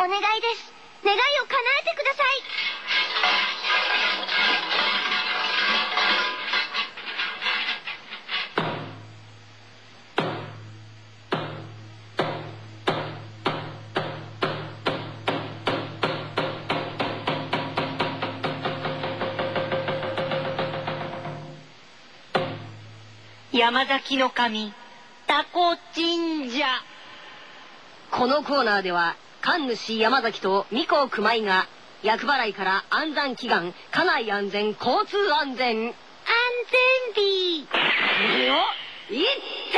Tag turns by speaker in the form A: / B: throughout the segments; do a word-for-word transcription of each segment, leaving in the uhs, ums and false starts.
A: お願いです。願いを叶えてください。
B: 山崎の神タコ神社。
C: このコーナーでは神主山崎と巫女熊井が厄払いから安産祈願、家内安全、交通安全、
A: 安全日。
C: これを一手に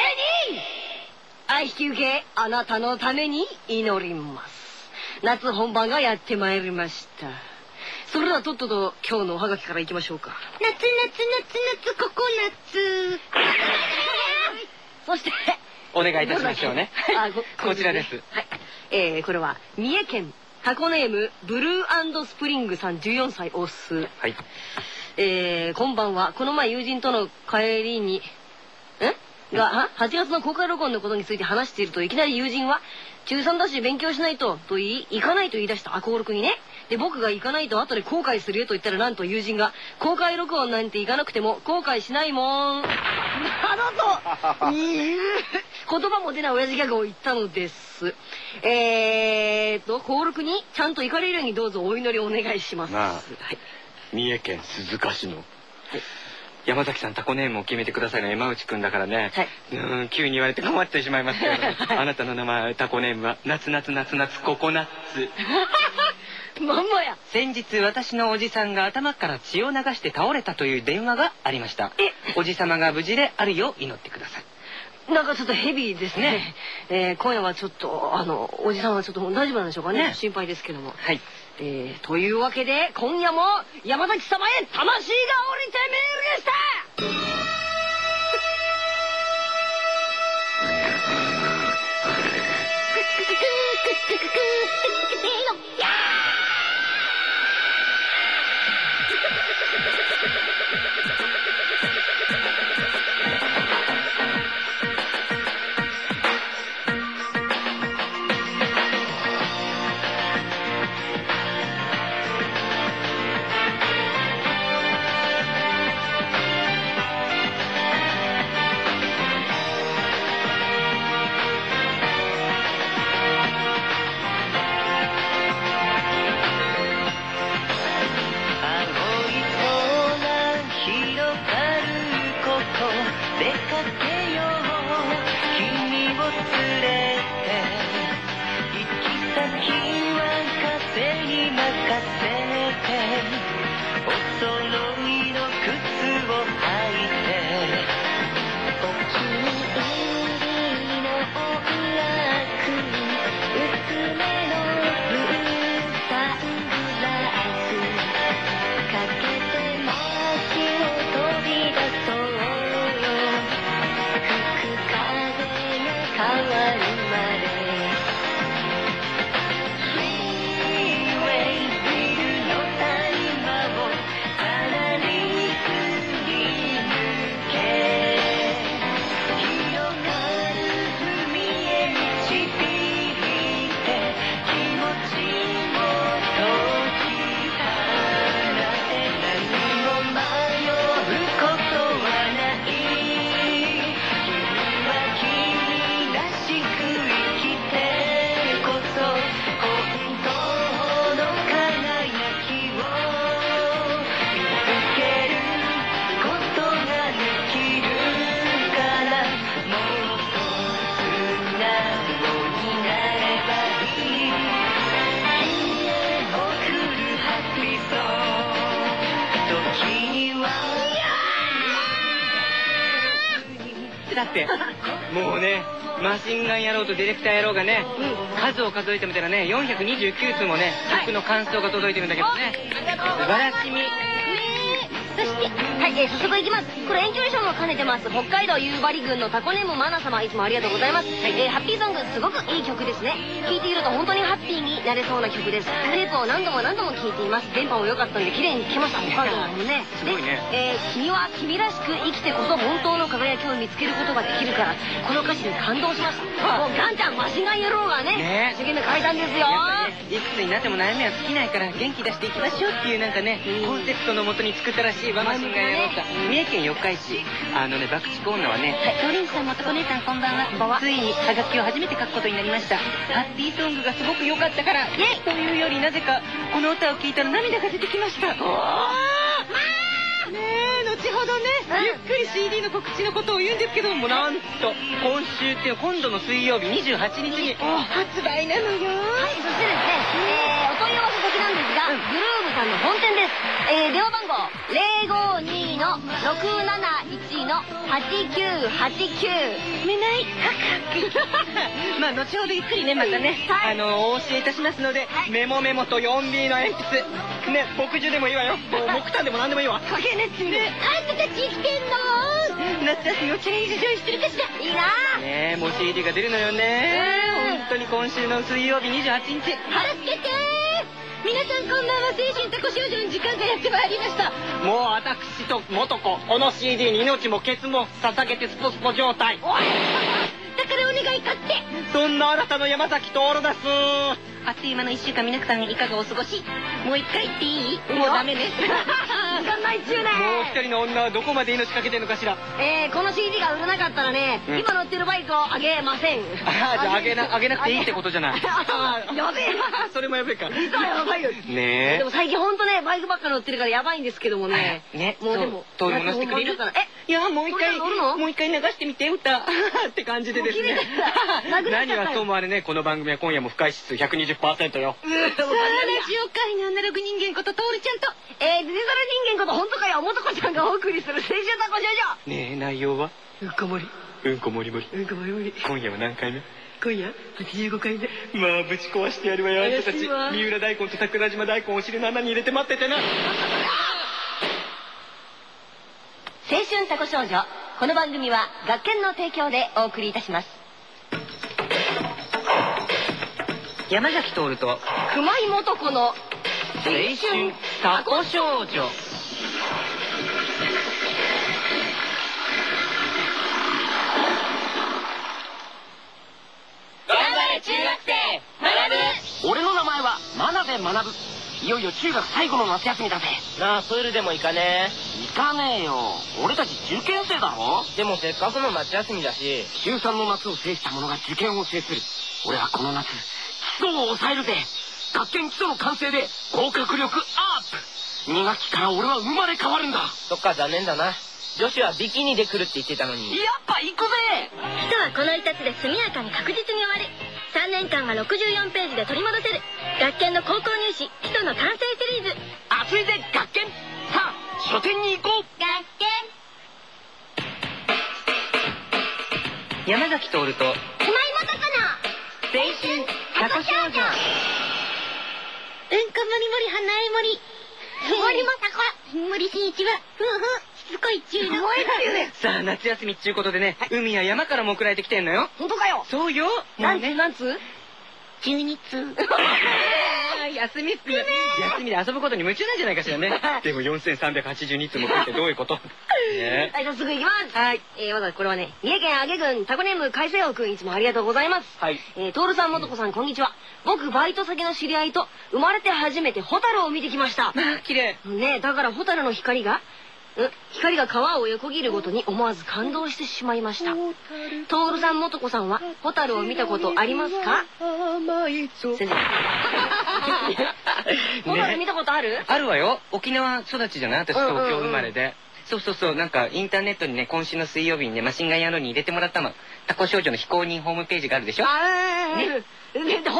C: 愛引き受け、あなたのために祈ります。夏本番がやってまいりました。それではとっとと今日のおはがきからいきましょうか。
A: 夏夏夏夏ココナッツ。
C: そして
D: お願いいたしましょうね。
C: あ
D: こ, こちらです。
C: はい、えー、これは三重県タコネームブルー&スプリングさんじゅうよんさいオス。
D: はい。
C: えー、こんばんは。この前友人との帰りにんがはちがつの公開録音のことについて話していると、いきなり友人は中さんだし勉強しないとと言い、行かないと言い出した。アコール君にね。で僕が行かないと後で後悔するよと言ったら、なんと友人が公開録音なんて行かなくても後悔しないもんなどと言葉も出ない親父ギャグを言ったのです。えーとコール君にちゃんと行かれるようにどうぞお祈りお願いします。
D: まあ、
C: はい、
D: 三重県鈴鹿市の、はい、山崎さんタコネームを決めてくださいの山内くんだからね、はい、うーん急に言われて困ってしまいますけど、ね、あなたの名前タコネームは夏夏夏夏ココナッツ。
C: まんまや。
D: 先日私のおじさんが頭から血を流して倒れたという電話がありました。えおじさまが無事であるよう祈ってください。
C: なんかちょっとヘビーですね。えー、今夜はちょっとあのおじさんはちょっと大丈夫なんでしょうかね。ね、心配ですけども。はい。えー、というわけで今夜も山崎様へ魂が降りてメールでした。
D: だってもうね、マシンガン野郎とディレクター野郎がね、うん、数を数えてみたらねよんひゃくにじゅうきゅうつうもね、僕の感想が届いてるんだけどね。素晴らしみ。
C: そしてはい、えー、早速いきます。これ遠距離ショーも兼ねてます。北海道夕張郡のタコネームマナ様、いつもありがとうございます。はい、えー、ハッピーソングすごくいい曲ですね。聴いていると本当にハッピーになれそうな曲です。テープを何度も何度も聴いています。電波も良かったんで綺麗に聴けました。北海道なのね。
D: すごいね。
C: で、えー、君は君らしく生きてこそ本当の輝きを見つけることができるから、この歌詞に感動しました。もうガンちゃんマシンガン野郎がね、一生懸命書いたんですよ。
D: いくつになっても悩みは尽きないから元気出していきましょうっていうなんかね、コンセプトのもとに作ったらしい和マシンガンやろうか。三重県四日市、あのね、爆竹女はね、トリンさん、もとこ姉さんこんばんは。ついにハガキを初めて書くことになりました。ハッピーソングがすごく良かったから、というよりなぜかこの歌を聴いたら涙が出てきました。ねえ、後ほどね、ゆっくり シーディー の告知のことを言うんですけども、なんと今週っていう今度の水曜日にじゅうはちにちに発売なのよ。
C: はい、そしてですね、えー、お問い合わせ先なんですが、グルーヴさんの本店です。えー、電話番号ゼロごにのろくなないちのはちきゅうはちきゅう。
D: めないまあ後ほどゆっくりね、またね、
C: はい、
D: あのお教えいたしますので、はい、メモメモと よんビー の鉛筆ね、墨汁でもいいわよ、もう木炭でも何でもいいわ。
C: かけねっつんで、
A: あんたたち生きてんの？
D: 夏休みをチャレンジジョイしてるかしら。
C: いいなぁ。
D: ねえ、もう シーディー が出るのよね。本当に今週の水曜日にじゅうはちにち、
A: 腹つけてー。皆さんこんばんは。青春タコ少女の時間がやってまいりました。
D: もう私と元子、この シーディー に命もケツも捧げてスポスポ状態。
A: だからお願い買って。
D: そんなあなたの山崎徹です。
B: あっという間のいっしゅうかん、皆さんいかがお過ごし？もう一回言っていい？
C: もうダメね。時間ないっちゅうね。
D: もう一人の女はどこまで命かけてんのかしら。
C: えー、この シーディー が売れなかったらね、
D: うん、
C: 今乗ってるバイクをあげません。
D: ああ、じゃああげな、あげなくていいってことじゃない。
C: やべえ。
D: それもやべえか。
C: 実はやばいよ。
D: ねえ。
C: でも最近ほんとね、バイクばっか乗ってるからやばいんですけどもね。
D: ね、
C: もうでも、
D: 通りも乗せてくれるから。え、いや、もう一回、もう一回流してみて、歌。って感じでですね。何はともあれね、この番組は今夜も不快指数 ひゃくにじゅっパーセント よ。
A: さあ、ラジオ界のアナログ人間ことトールちゃんと、
C: えー、デジタル人間こと本当かよ、元子ちゃんがお送りする青春タコ少女。
D: ねえ、内容は
C: うんこ盛り。
D: うんこもりもり。
C: うんこ盛り盛り。
D: 今夜は何回目？
C: 今夜はちじゅうごかいめ。
D: まあ、ぶち壊してやるわよ、あんたたち。三浦大根と桜島大根をお尻の穴に入れて待っててな。
B: 青春タコ少女、この番組は学研の提供でお送りいたします。
D: 山崎徹と
C: 熊井元子の青
D: 青春タコ少女。
B: 頑張れ中学生学ぶ。
E: 俺の名前は真鍋学。いよいよ中学最後の夏休みだぜ。
F: なあ、プールでも行かね
E: 行かねえよ。俺たち受験生だろ。
F: え。でもせっかくの夏休みだし。
E: 中さんの夏を制した者が受験を制する。俺はこの夏、基礎を抑えるぜ。学研基礎の完成で合格力アップ。に学期から俺は生まれ変わるんだ。
F: そっか、残念だな。女子はビキニで来るって言ってたのに。
E: やっぱ行くぜ。
A: 基礎はこの一つで速やかに確実に終わる。さんねんかんがろくじゅうよんページで取り戻せる。学研の高校入試基礎の完成シリーズ。
E: 熱いぜ学研。さあ書店に行こう。
A: 学研
D: 山崎徹と
A: 熊井元子の
D: 青春タコ少女。
A: うんこもりもり花江森森もタコ森進一はふうふうしつこいっちゅうの。
D: さあ夏休みっちゅうことでね、海や山からも送られてきてんのよ。
C: 本当かよ。
D: そうよ。
C: なんつなんつ
A: じゅうにつ
D: 休みっすね。休みで遊ぶことに夢中なんじゃないかしらね。でもよんせんさんびゃくはちじゅうにつも来てどういうこと？ね。
C: はい、じゃあすぐ行きます。
D: はい。
C: えー、まだこれはね、三重県上郡タコネーム海星王くん、いつもありがとうございます。
D: はい。
C: えー、トールさん、元子さん、こんにちは。僕、バイト先の知り合いと、生まれて初めてホタルを見てきました。
D: まあ、綺麗。
C: ね、だからホタルの光が、ん光が川を横切るごとに思わず感動してしまいました。トールさん、元子さんは、ホタルを見たことありますか？先生。ホタル見たことある？
D: あるわよ。沖縄育ちじゃない？私東京生まれで。そうそうそう、なんかインターネットにね、今週の水曜日にね、マシンガン野郎に入れてもらったの。タコ少女の非公認ホームページがあるでしょ。
C: あー、ね、ね、ホタルとどういう関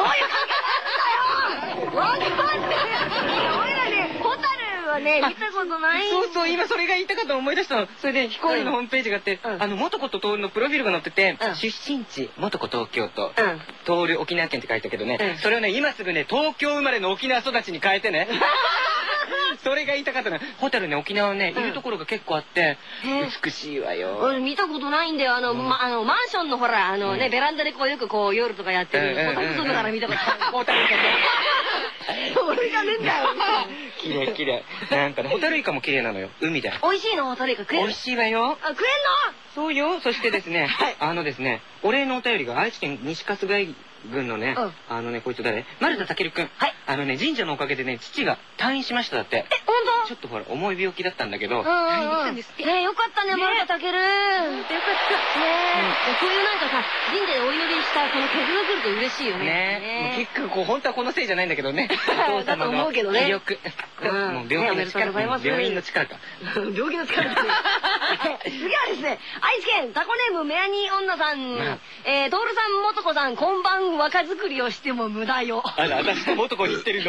C: 係なんだよ。わかんない。俺らね、ホタルはね、見たことない。
D: そうそう、今それが言いたかった思い出したの。それで非公認のホームページがあって、
C: うん、
D: あの元子と徹のプロフィールが載ってて、
C: うん、
D: 出身地元子東京都、
C: うん、
D: 徹沖縄県って書いたけどね、
C: うん、
D: それをね今すぐね東京生まれの沖縄育ちに変えてね。それが言いたかったの。ホタルね、沖縄ね、いるところが結構あって、美しいわよ。
C: 俺見たことないんだよ。あの、ま、あの、マンションのほら、あのね、ベランダでこうよくこう夜とかやってる、ホタル外から見たことある。ホタルイカ。俺がねえんだよ。
D: 綺麗綺麗。なんかね、ホタルイカも綺麗なのよ。海で。
C: 美味しいのホタルイカ食える？
D: 美味しいわよ。
C: あ、食えんの？
D: そうよ。そしてですね、あのですね、お礼のお便りが愛知県西春日井軍のね、
C: うん
D: あのね、こいつ誰？丸田健くん。
C: はい。
D: あのね、神社のおかげでね、父が退院しましただって。
C: え、ほんと？
D: ちょっとほら、重い病気だったんだけど、
C: うんうんうん。
D: 退院できたんですって。
C: ねえ、よかったね、丸田健。よかった。ねえ。こういうなんかさ、神社でお祈りしたこの曲が来ると嬉しいよね。
D: ねえ。結構こう、本当はこのせいじゃないんだけどね。お父
C: だと
D: 様の
C: 思うけどね
D: 気力。
C: うん
D: もう病気の
C: ねおめでとうございます
D: 力。病院の力か。
C: 病気の力ですね。次はですね、愛知県タコネームメアニー女さん、
D: まあ
C: えー、トールさん、もとこさん、こんばん若作りをしても無駄よ。
D: あら、私と元子に言ってるの？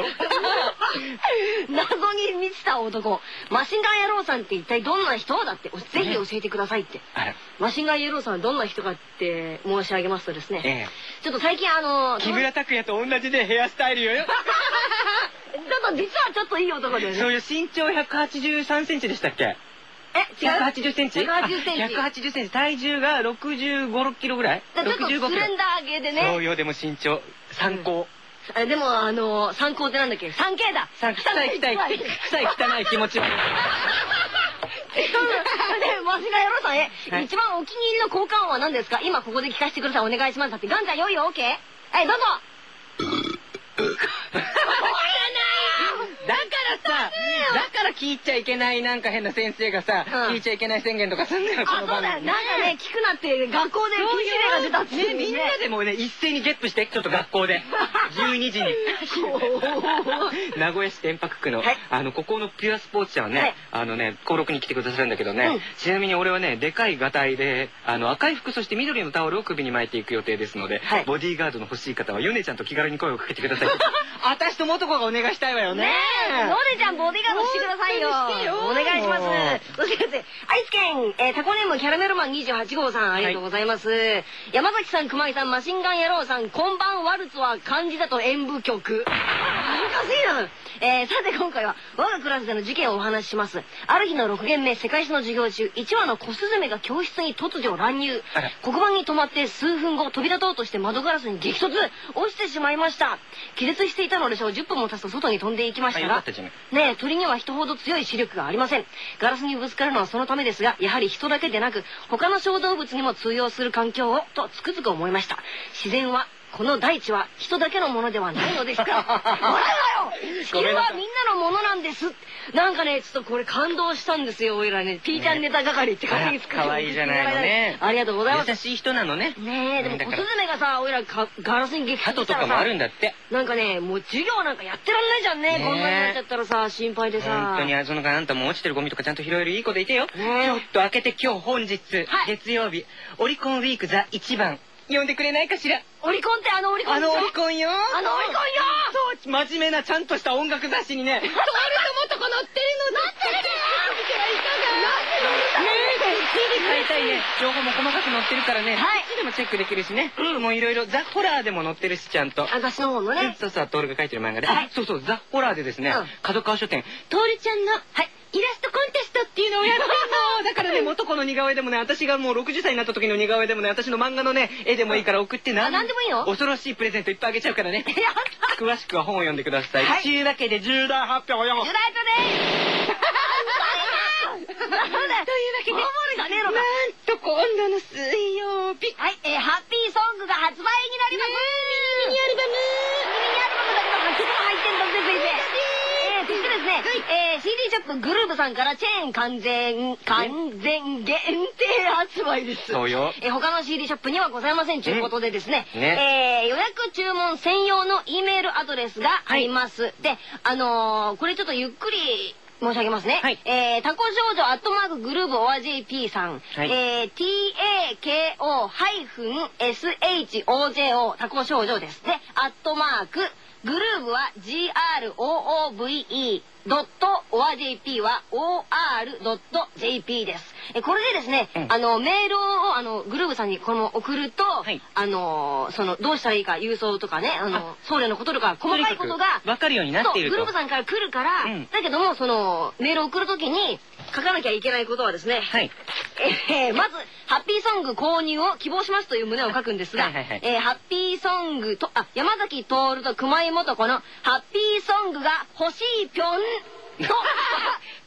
C: 謎に満ちた男。マシンガン野郎さんって一体どんな人だって、ぜひ教えてくださいって。
D: あら。
C: マシンガン野郎さんはどんな人かって申し上げますとですね、
D: ええ。
C: ちょっと最近あの、
D: 木村拓哉と同じでヘアスタイルよ。
C: ちょっと実はちょっといい男だよね。
D: そういう身長ひゃくはちじゅうさんセンチでしたっけ？
C: え、違う
D: ひゃくはちじゅっセンチ？
C: ひゃくはちじゅっセンチ。
D: ひゃくはちじゅっセンチ。体重がろくじゅうご、ろっキロぐらい？
C: ちょっとスレンダー系でね。
D: そうよ、でも身長参考。
C: あでもあの参考ってなんだっけ？三 ケー だ。
D: さ臭い臭い臭い汚い気持ち悪い。
C: で、マシンガン野郎さんへ、
D: はい
C: 一番お気に入りの効果音は何ですか？今ここで聞かせてください。お願いします。だってガンちゃん良いよ、オッケー？はい、どうぞ。
D: だからさ、だから聞いちゃいけないなんか変な先生がさ、
C: うん
D: 聞いちゃいけない宣言とかすんだよ、こ
C: あ、
D: の
C: そうだよ。
D: 番組。
C: なんかね、聞くなって学校で禁止令が出たって
D: ね、みんなでもね、一斉にゲップして、ちょっと学校で。じゅうにじに。名古屋市天白区の、
C: はい、
D: あの、ここのピュアスポーツ社はね、
C: はい
D: あのね、登録に来てくださるんだけどね、
C: うん
D: ちなみに俺はね、でかいガタイで、あの、赤い服、そして緑のタオルを首に巻いていく予定ですので、
C: はい
D: ボディーガードの欲しい方は、ヨネちゃんと気軽に声をかけてください。私と元子がお願いしたいわよね。
C: ねえ、ヨネちゃんボディーガードしてくださいよ。
D: 本当にしてよ
C: お願いします。そしてですね、愛知県、えー、タコネームキャラメルマンにじゅうはち号さん、ありがとうございます。山崎さん、熊井さん、マシンガン野郎さん、こんばんワルツは漢字だと演舞曲。難しいな。えー、さて今回は我がクラスでの事件をお話しします。ある日のろく限目世界史の授業中、いちわの小スズメが教室に突如乱入。
D: あら
C: 黒板に止まって数分後飛び立とうとして窓ガラスに激突。落ちてしまいました。気絶していたのでしょう。じゅっぷんも経つと外に飛んでいきましたが、
D: あよかったじゃない
C: ねえ、鳥には人ほど強い視力がありません。ガラスにぶつかるのはそのためですが、やはり人だけでなく他の小動物にも通用する環境をとつくづく思いました。自然は、この大地は人だけのものではないのですから。笑うなよ。地球はみんなのものなんです。なんかね、ちょっとこれ感動したんですよ、おいらね。ピーちゃんネタ係って感じです
D: かわいいじゃないのね。
C: ありがとうございます。
D: 優しい人なのね。
C: ねえ、でも小スズメがさ、おいらかガラスに激突したらさ、
D: 鳩とかもあるんだって。
C: なんかね、もう授業なんかやってらんないじゃんね。
D: ねえ
C: こんなになっちゃったらさ、心配でさ。
D: 本当に、そのかあんたも落ちてるゴミとかちゃんと拾えるいい子でいてよ。
C: ねえ
D: ちょっと開けて今日本日、
C: はい
D: 月曜日、オリコンウィークザいちばん、読んでくれないかしら。
C: オリコンってあのオリコン
D: あのオリコンよ。
C: あのオリコンよ。
D: そう、真面目なちゃんとした音楽雑誌にね、トールともとこ載ってるの。載ってるね。見てはいかが。ねえ、シーディー買いたいね。情報も細かく載ってるからね。
C: はい
D: いつでもチェックできるしね。もういろいろザ・ホラーでも載ってるしちゃんと。
C: 私の方のね。
D: そうそう、トールが書いてる漫画で。
C: はい
D: あそうそう、ザ・ホラーでですね
C: うん、
D: 角川書店、トールちゃんの、はい、イラストコンテストっていうのをやってんの。だからね、元子の似顔絵でもね、私がもうろくじゅっさいになった時の似顔絵でもね、私の漫画のね、絵でもいいから送ってな。
C: あなんでもいいの
D: 恐ろしいプレゼントいっぱいあげちゃうからね。
C: やった
D: 詳しくは本を読んでください。
C: はい
D: というわけで重大発表よ。
C: ユナイトでーす。なんだよ。というわけで、守るじゃねえのか。
D: なんと今度の水曜日。
C: はい、えー、ハッピーソングが発売になります。
D: ミニアルバム。
C: ミニアルバムだけどはちも入ってるんだぜ、先生。えー、そしてですね、えー、シーディー ショップグルーブさんからチェーン完全、完全限定発売です。
D: そうよ。
C: えー、他の シーディー ショップにはございませんということでですね、
D: うんね
C: えー、予約注文専用の E メールアドレスがあります。で、あのー、これちょっとゆっくり申し上げますね。
D: はい、
C: えー、タコ少女アットマークグルーブ オアジェーピー さん、
D: はい、
C: えー、ティーエーケーオーエスエイチオージェーオー タコ少女ですね。アットマークグルーブは ジーアールオーオーブイイー ドット オアジェーピー は オーアールドットジェーピー です。えこれでですね、うん、あのメールをあのグルーブさんにこの送ると、はい、あのそのどうしたらいいか郵送とかね、あの送料のこととか細かいことが
D: 分かるようになっていると。
C: グルーブさんから来るから、うん、だけどもそのメールを送るときに書かなきゃいけないことはですね、はい、えー、まずハッピーソング購入を希望しますという旨を書くんですが、えハッピーソングとあ山崎徹と熊井素子のハッピーソングが欲しいぴょんと書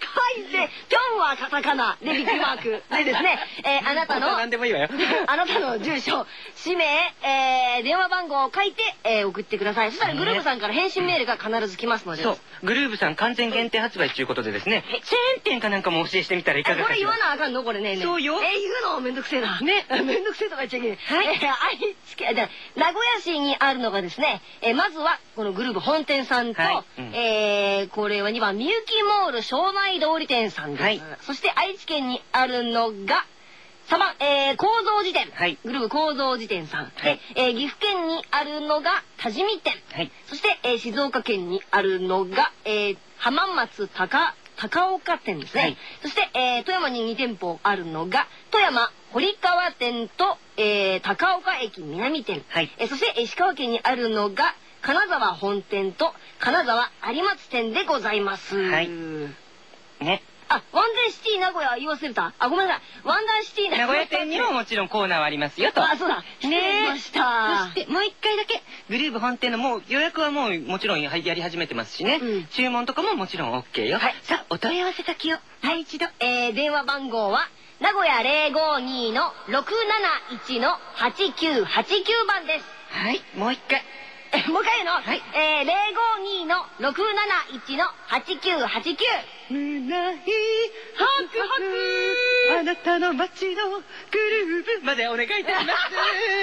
C: はい。で、ぴょんはカタカナでびっくりマークでですね、えー、あなたの、
D: 何でもいいわよ。
C: あなたの住所、氏名、えー、電話番号を書いて、えー、送ってください。そしたらグルーブさんから返信メールが必ず来ますので。
D: そう。グルーブさん完全限定発売ということでですね、チェーン店かなんかも教えしてみたらいかがかしら。
C: これ言わなあかんのこれね。
D: そうよ。
C: えー、言うのめんどくせえな。
D: ね。
C: めんどくせえとか言っちゃいけない。はい。えー、愛知県、じゃ名古屋市にあるのがですね、えー、まずはこのグルーブ本店さんと、はい、うん、えー、これはにばんみゆきモール庄内通り店さんです。はい、そして愛知県にあるのがさんばん、えー、構造寺店、はい、グルーブ構造寺店さん、はい、で、えー、岐阜県にあるのが多治見店、はい、そして、えー、静岡県にあるのが、えー、浜松高高岡店ですね、はい、そして、えー、富山にに店舗あるのが富山堀川店と、えー、高岡駅南店、はい、えー、そして石川県にあるのが金沢本店と金沢有松店でございます。はい。ね。あ、ワンダーシティ名古屋言い忘れた。あ、ごめんなさい。ワンダーシティ
D: 名古屋店にももちろんコーナーはありますよと。
C: あ、そうだ。ねえ。ました。
D: そしてもう一回だけグルーブ本店のもう予約はもうもちろんやり始めてますしね。うん、注文とかももちろん オーケー よ。はい。さあお問い合わせ先をもう一度。
C: えー、電話番号は名古屋ゼロごにのろくなないちのはちきゅうはちきゅうばんです。
D: はい。もう一回。
C: もう一回言うの、はい、えー、ゼロごにのろくなないちのはちきゅうはちきゅう。
D: 胸いハクハクあなたの街のグルーブまでお願いいたします。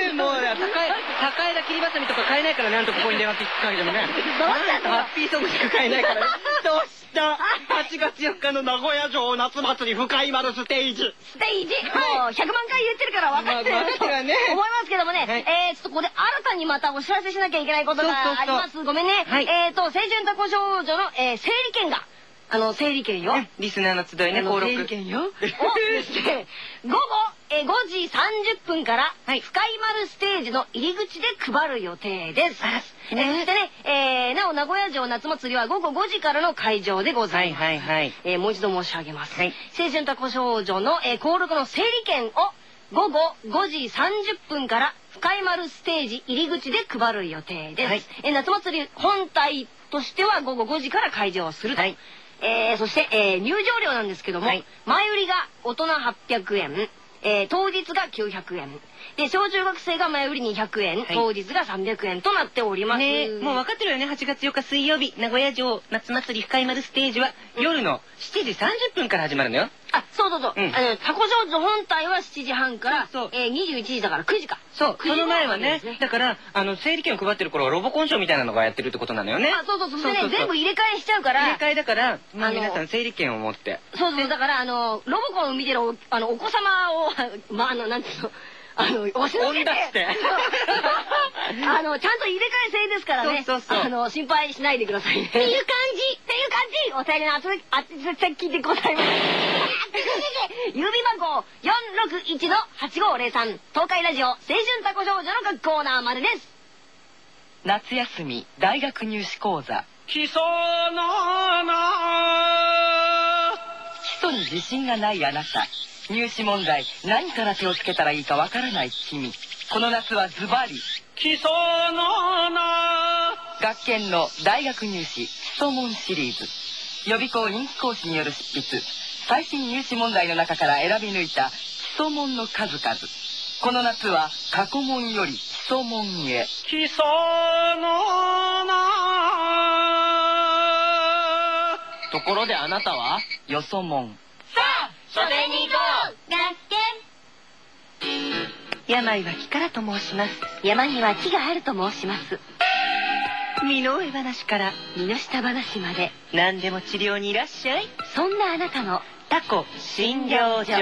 D: もう高い高枝切りばさみとか買えないからなんとここに電話かけてもね。
C: どうしたの？
D: ハッピーソングしか買えないからね。どうしたはちがつよっかの名古屋城夏祭り深井丸ステージ。
C: ステージ、もうひゃくまんかい言ってるから分かってると思いますけどもね、はい、えー、ちょっとここで新たにまたお知らせしなきゃいけないことがあります。ごめんね。はい、えーと青春タコ少女の、えー、整理券があの整理券よ。
D: リスナーの集いね、登録。
C: 整理券よ。をですね、午後えごじさんじゅっぷんから深井丸ステージの入り口で配る予定です。えー、そしてね、えー、なお名古屋城夏祭りは午後ごじからの会場でございます。はいはいはい。えー、もう一度申し上げます。はい、青春タコ少女の、えー、登録の整理券を午後ごじさんじゅっぷんから深井丸ステージ入り口で配る予定です。はい、えー、夏祭り本体としては午後ごじから会場すると。はい、えー、そして、えー、入場料なんですけども、はい、前売りが大人はっぴゃくえん、えー、当日がきゅうひゃくえんで小中学生が前売りにひゃくえん、はい、当日がさんびゃくえんとなっております。
D: ね、もう分かってるよね。はちがつよっか水曜日名古屋城夏祭り深井丸ステージは夜のしちじさんじゅっぷんから始まるのよ。
C: あ、そうそうそう、うん、あのタコ少女本体はしちじはんから、そうそう、えー、にじゅういちじだからくじか。
D: そう、その前はね、だからあの整理券を配ってる頃はロボコンショーみたいなのがやってるってことなのよね。
C: あ、そうそうそう。それね、全部入れ替えしちゃうから。
D: 入れ替えだから、まあ、皆さん整理券を持って。
C: そうそう、だからあのロボコンを見てる お, あのお子様をまああのなんていうの。あの、押しのけてあの、ちゃんと入れ替え制ですからね。そうそうそう。あの、心配しないでくださいね。っていう感じっていう感じお便りのあつ先でございます。郵便番号よんろくいちのはちごーぜろさん東海ラジオ青春タコ少女の各コーナーまでです。
E: 夏休み大学入試講座。
D: 基礎のな
E: 基礎に自信がないあなた。入試問題何から手をつけたらいいかわからない君。この夏はズバリ
D: 基礎のな
E: 学研の大学入試基礎問シリーズ。予備校人気講師による執筆。最新入試問題の中から選び抜いた基礎問の数々。この夏は過去問より基礎問へ。
D: 基礎のな
E: ところであなたはよそ問。
B: さあ書店に行こう。学
E: 研。病は気からと申します。
B: 山には木があると申します。
E: 身の上話から
B: 身の下話まで
E: 何でも治療にいらっしゃい。
B: そんなあなたの
E: タコ診療所。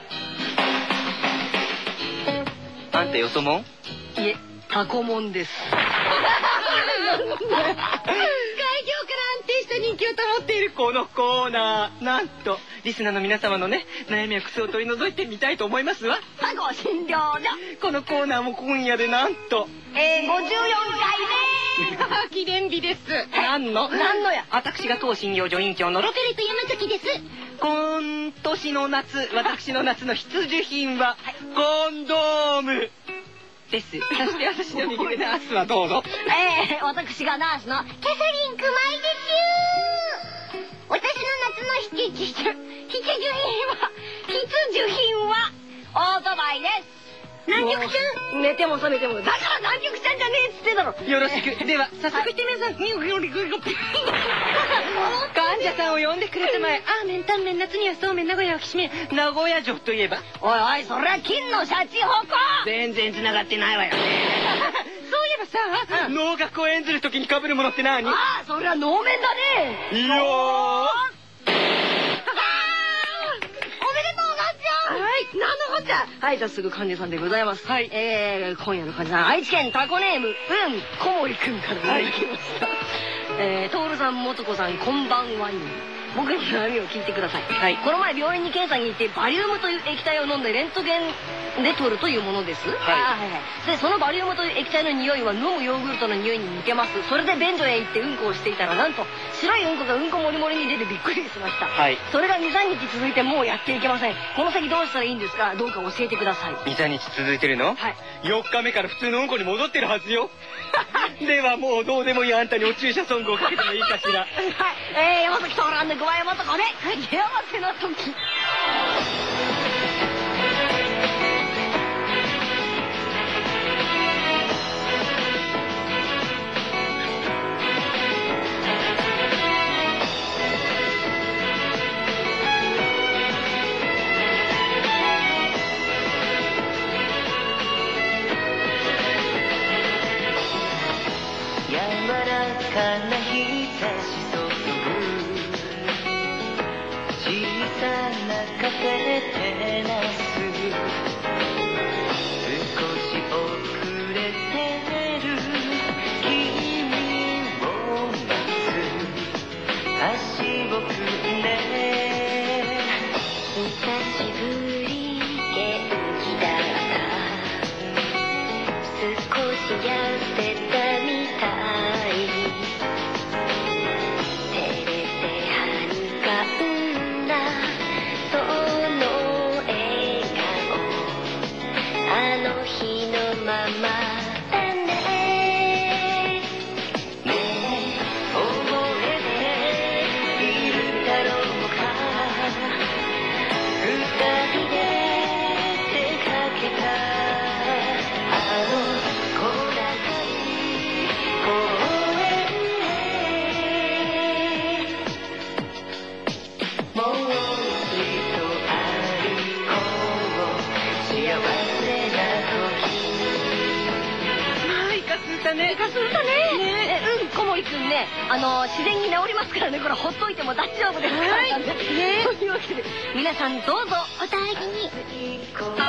D: あんたよそもん？
C: いえ、タコもんです。
D: 会場から安定した人気を保っているこのコーナー、なんとリスナーの皆様のね悩みや苦痛を取り除いてみたいと思いますわ。
C: タコ診療所。
D: このコーナーも今夜でなんと、
C: えー、ごじゅうよんかいめ
D: 記念日です。何の
C: 何のや。
D: 私が当診療所院長のロケレット山崎です。今年の夏、私の夏の必需品は、はい、コンドームです。そして私の右手ナースはどうぞ。
C: えー、私がナースのキャサリン熊井です。
B: 私の夏の必需品は、必需品は、オートバイです。南極ちゃん
C: 寝ても覚めても、だから南極ちゃんじゃねえっつってんだろ。
E: よろしく。では早速して皆さん、患者さんを呼んでくれたまえ。あーめんタンメン、夏にはそうめん、名古屋はきしめん。名古屋城といえば、
B: おいおい、それは金のシャチホコ。
E: 全然繋がってないわよ。そういえばさ、能楽を演ずる時に被るものって何？
B: ああ、それは能面だね。
E: いいよー。
C: なんだこっちゃ。はい、じゃあすぐ患者さんでございます。はい。えー、今夜の患者さん、愛知県タコネーム、うん、小森くんからいただきました。えー、トールさん、もとこさん、こんばんはに。僕に悩みを聞いてください。はい。この前病院に検査に行って、バリウムという液体を飲んでレントゲンで取るというものです。はい。あはいはい。で、そのバリウムという液体の匂いは飲むヨーグルトの匂いに似てます。それで便所へ行ってうんこをしていたら、なんと白いうんこがうんこもりもりに出てびっくりしました。はい。それがに、さんにち続いてもうやっていけません。この先どうしたらいいんですか？どうか教えてください。
D: に、さんにち続いてるの？
C: はい。
D: よっかめから普通のうんこに戻ってるはずよ。ではもうどうでもいいあんたにお注射ソングをかけてもいいかしら。はい。
C: えー、山崎トーランでごばいもとこで、幸せな時。
G: 柔らかな日差し注ぐ小さなカフェテラス少し遅れてる君を待つ足を組んで久しぶり元気だった少し痩せたみたい照れてはにかんだその笑顔あの日のままだねねえ覚えているだろうか二人で出かけたあの小長い公園へもう一度歩こう幸せな時
E: あーイカスータね。
C: イカスータね。ねえ、うん、小森くんね、あの自然に治りますからね、これほっといても大丈夫ですから。はい。ね。というわけで、皆さんどうぞお大事に。
G: 行こう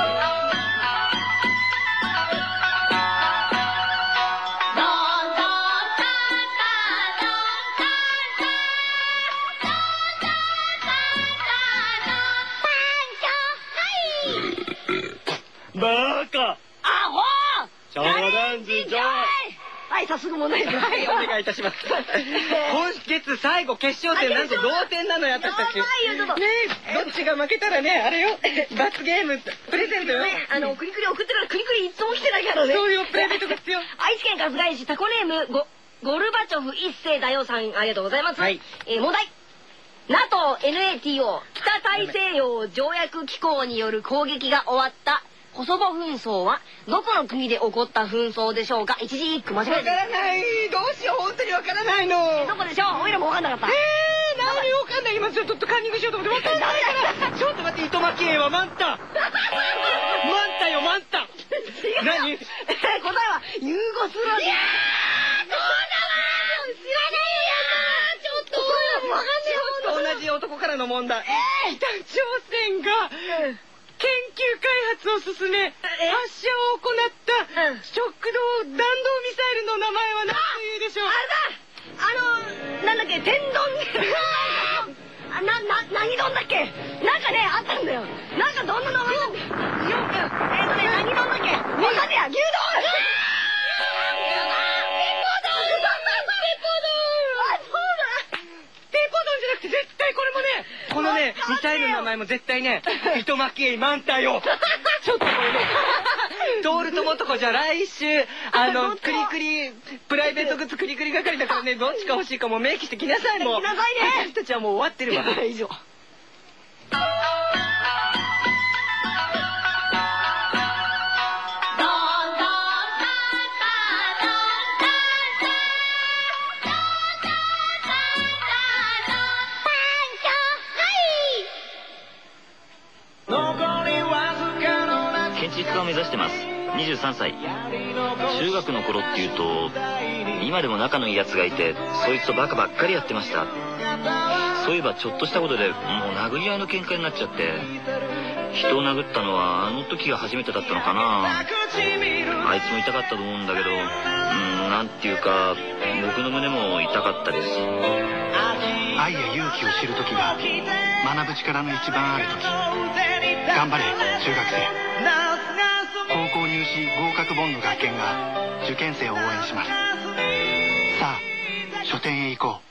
D: バーカ
C: アホー
D: 冗談じゃ
C: はい、早速問題です。
D: はい、お願いいたします。今月最後決勝戦なんと同点なのやったっけ。
C: やばいよ、ちょっと。
E: ねえ、どっちが負けたらね、あれよ、罰ゲームプレゼントよ。
C: ね、あの、クリクリ送ってからクリクリいつも来てないからね。
E: そういうプレゼントが必要。
C: 愛知県春日井市タコネームゴゴルバチョフ一世だよさん、ありがとうございます。はい。えー、問題。NATO、エヌエーティーオー、北大西洋条約機構による攻撃が終わったコソボ紛争はどこの国で起こった紛争でしょうか？一字一句間違えて。
E: わからない。どうしよう、本当にわからないの。
C: どこでしょう？おいらもわかんなかった。
E: えー、なんでわかんない。今ちょっとカンニングしようと思ってわかんないから。ちょっと待って、糸巻き絵はマンタ。マンタよ、マンタ。何？
C: えー、答えはユーゴスラビア。いやー、そうだわー。知らないよ。ちょっとわかんない。
E: 同じ男からの問題。北朝鮮が研究開発を進め発射を行った食道弾道ミサイルの名前は何というでしょう？
C: あれだ、あのなんだっけ、天丼あなな何丼だっけ、なんかねあったんだよ、なんかどんな名前なんだよ。えっとね、何丼だっけ、わかんねえや、牛丼。
E: 絶対これもね、このね、ミサイルの名前も絶対ね、糸巻きマンタよ。ちょっとこれね、
D: トールともとこじゃ来週あのクリクリプライベートグッズクリクリ係だからね、どっちか欲しいかも明記してきなさい。もう
C: 来なさいね。
D: 私たちはもう終わってるわ。
C: 以上。
H: 建築家を目指してます。にじゅうさんさい。中学の頃っていうと今でも仲のいいやつがいて、そいつとバカばっかりやってました。そういえばちょっとしたことでもう殴り合いの喧嘩になっちゃって、人を殴ったのはあの時が初めてだったのかな。あいつも痛かったと思うんだけど、うん、なんていうか僕の胸も痛かったです。
I: 愛や勇気を知る時が学ぶ力の一番ある時。頑張れ中学生。高校入試合格本の学研が受験生を応援します。さあ書店へ行こう。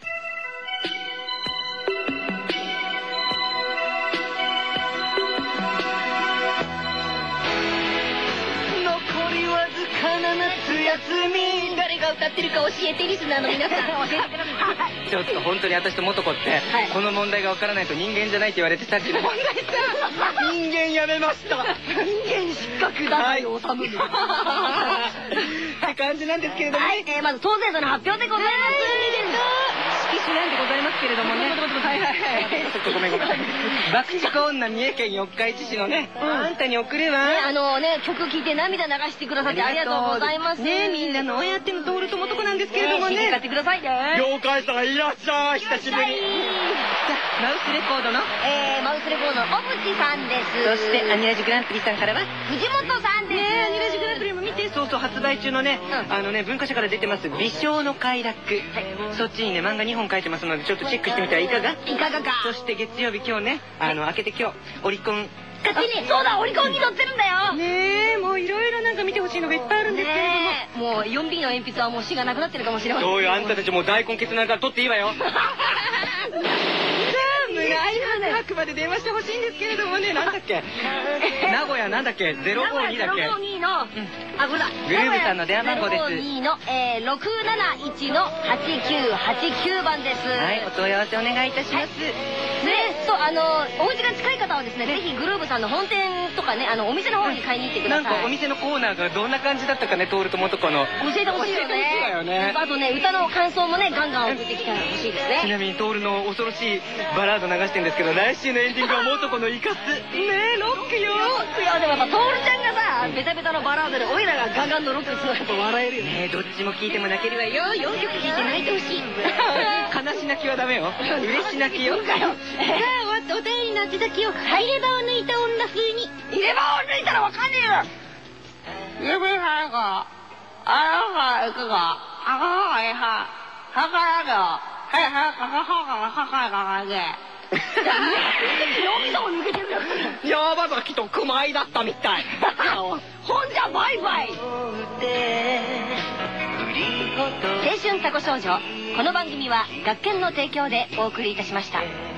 C: 残りわずかな夏休み。誰が歌ってるか教えて、リスナーの皆さん。教えてください。
D: ちょっと本当に私ともとこって、はい、この問題がわからないと人間じゃないって言われてさっきの問題さ人間やめました。
C: 人間失格だよ、治む。
D: って感じなんですけれども、
C: はい、えー、まず当選者の発表でございます。
D: 色紙なんでございますけれどもね。はいはいはい。ちょっとごめんごめん。爆竹女三重県四日市市のね、あんたに送るわ。
C: あのね、曲聴いて涙流してくださってありがとうございます。
D: ね、みんなの親手のトールともとこなんですけれどもね。
C: 買ってくださいね。
D: 妖怪さんいらっしゃい。久しぶり。マウスレコードの
C: えー、マウスレコードの小渕さんです。
D: そしてアニラジグランプリさんからは
C: 藤本さんです。
D: ね、アニラジグランプリも見て、そうそう発売中のね、あのね文化社から出てます美少の快楽。そっちにね漫画にほん書いてますので、ちょっとチェックしてみたらいかが？
C: いかがか。
D: そして月曜日今日ね、あの開けて今日オリコン
C: 勝手に、そうだ、オリコンに載ってるんだよ。
D: ねえ、もういろいろなんか見てほしいのがいっぱいあるんですけれども、
C: もう よんビー の鉛筆はもう死がなくなってるかもしれません。
D: そうよ、あんたたちもう大根決断から取っていいわよ。胸愛白まで電話してほしいんですけれどもね、なんだっけ名古屋なんだっけゼロごにだっけ。
C: ゼロごにの、あ、これだ。
D: グルーブさんの電話番号です。
C: ゼロごにの、えー、ろくなないちのはちきゅうはちきゅうばんです。
D: はい、お問い合わせお願いいたします。
C: ね、そう、あのお家が近い方はですね、ぜひグルーブさんの本店とかね、あのお店の方に買いに行ってください。
D: なんかお店のコーナーがどんな感じだったかね、トールともとこの
C: 教えてほしいよね。あとね、歌の感想もね、ガンガン送ってきたら欲しいですね。
D: ちなみにトールの恐ろしいバラード流してるんですけど、来週のエンディングはもとこのイカス。ねえ、ロックよ。
C: ロックよ。でもやっぱトールちゃんがさ、ベタベタのバラードでオイラがガンガンのロックするとやっぱ笑えるよね。
D: ねえ、どっちも聴いても泣けるわよ。よんきょく聴いて泣いてほしい。悲し泣きはダメよ。嬉し泣きよ。
C: さあ、終わってお便りの宛先を入れ歯を抜いた女風に。入れ歯を抜いたらわかんねえよ。指はが、あらがいくが、あらがいは、はからが、はいはいはははははががで。脳みそも抜けてるよ。
D: 山崎と熊井だったみたい。
C: ほんじゃバイバイ。青春タコ少女、この番組は学研の提供でお送りいたしました。